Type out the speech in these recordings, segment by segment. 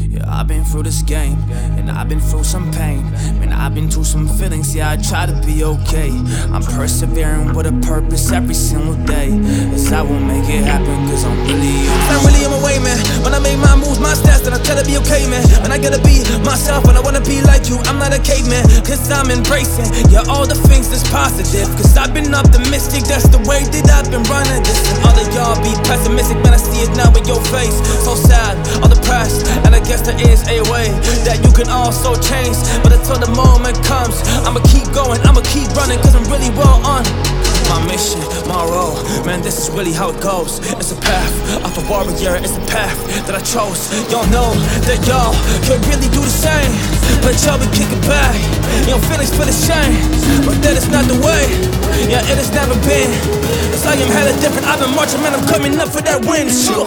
Yeah, I've been through this game, and I've been through some pain. Man, I've been through some feelings, yeah, I try to be okay. I'm persevering with a purpose every single day, as I will make it happen, cause I'm really on my way, man. When I make my moves, my stats, then I try to be okay, man. When I gotta be myself, and I wanna be like you, I'm not a caveman, cause I'm embracing, yeah, all the things that's positive. Cause I've been optimistic, that's the way that I've been running this. And all of y'all be pessimistic, man, I see it now in your face. So sad, all depressed, and I guess there is a way that you can also change. But until the moment comes, I'ma keep going, I'ma keep running, cause I'm really well on my mission, my role. Man, this is really how it goes. It's a path of a warrior, it's a path that I chose. Y'all know that y'all could really do the same, but y'all be kicking back, your feelings feel ashamed. But that is not the way, yeah, it has never been. Cause I am hella different, I've been marching, man, I'm coming up for that win, sure.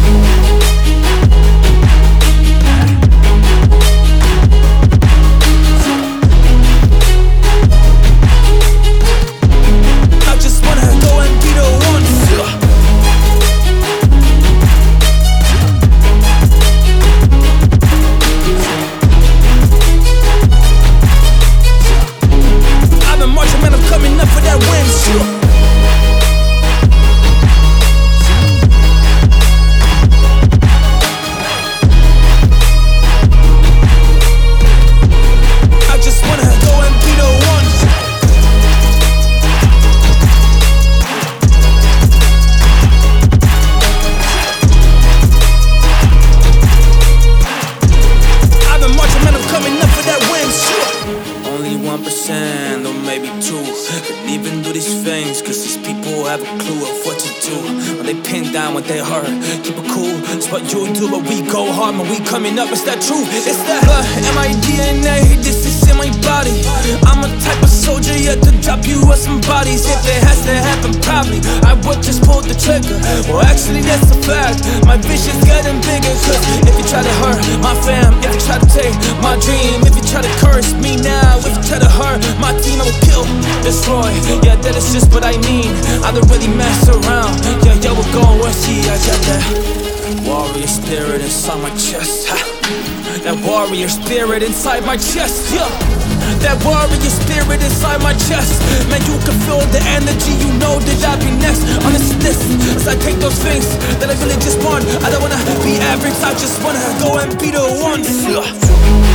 Or maybe two, but even do these things, cause these people have a clue of what to do. When they pin down what they hurt, keep it cool, it's what you do, but we go hard when we coming up, it's that true. It's that blood in my DNA, this is in my body. I'm a type of soldier, yet to drop you with some bodies. If it has to happen, probably I would just pull the trigger. Well, actually that's a fact, my vision's getting bigger. Cause if you try to hurt my fam, if you try to take my dream, if you try to curse me now, if you try to hurt my team, I will kill, destroy. Yeah, that is just what I mean, I don't really mess around. Yeah, yo, we're going where see, I got that warrior spirit inside my chest, ha. That warrior spirit inside my chest, yeah. That warrior spirit inside my chest. Man, you can feel the energy, you know that I'll be next on this list. As I take those things that I really just want, I don't wanna be average, I just wanna go and be the one, yeah.